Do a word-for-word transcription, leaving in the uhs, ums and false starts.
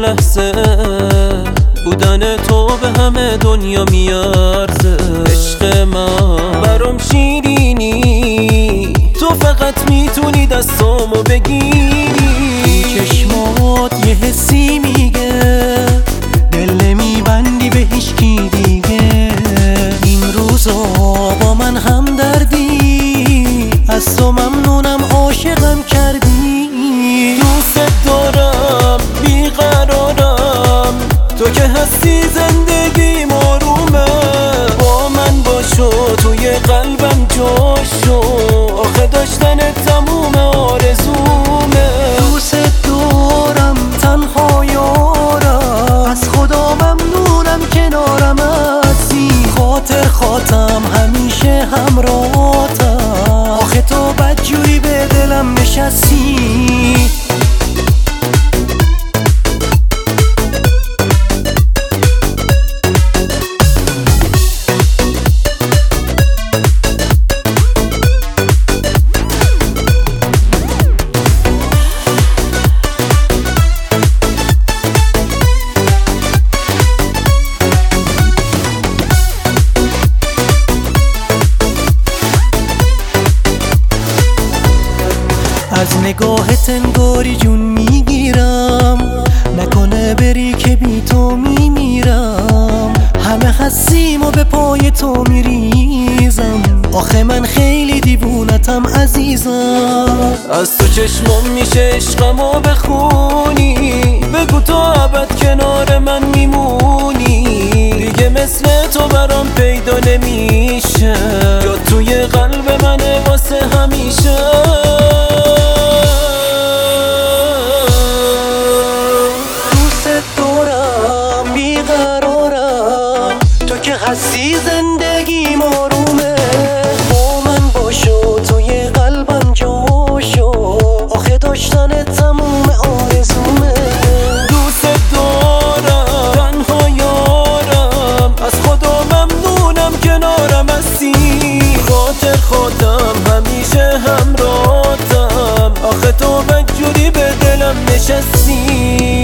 لحظه بودن تو به همه دنیا میارزه. عشق من برام شیرینی، تو فقط میتونی دستامو بگیری. چشمات یه حسی میگه دل نمیبندی به هیچکی دیگه. این روزا با من هم دردی، از تو ممنونم عاشقم کردی. دوست دارم بیقرارم، تو که هستی زندگیم آرومه. با من باشو توی قلبم جاشو، آخه داشتن تموم آرزومه. دوست دارم تنها یارم، از خدا ممنونم کنارم هستی. خاطر خاطم همیشه همراهتم، آخه تو بدجوری به دلم نشستی. از نگاهت انگاری جون میگیرم، نکنه بری که بی تو میمیرم. همه هستیم و به پای تو میریزم، آخه من خیلی دیوونتم عزیزم. از تو چشمم میشه عشقمو بخونی، بگو تو ابد کنار من میمونی. دیگه مثل تو برام پیدا نمیشه، جا توی قلب منه واسه همیشه. هستی زندگیم آرومه، با من باشو توی قلبم جاشو، آخه داشتن تموم آرزومه. دوست دارم تنها یارم، از خدا ممنونم کنارم هستی. خاطر خودم همیشه همراهتم، آخه تو بدجوری به دلم نشستی.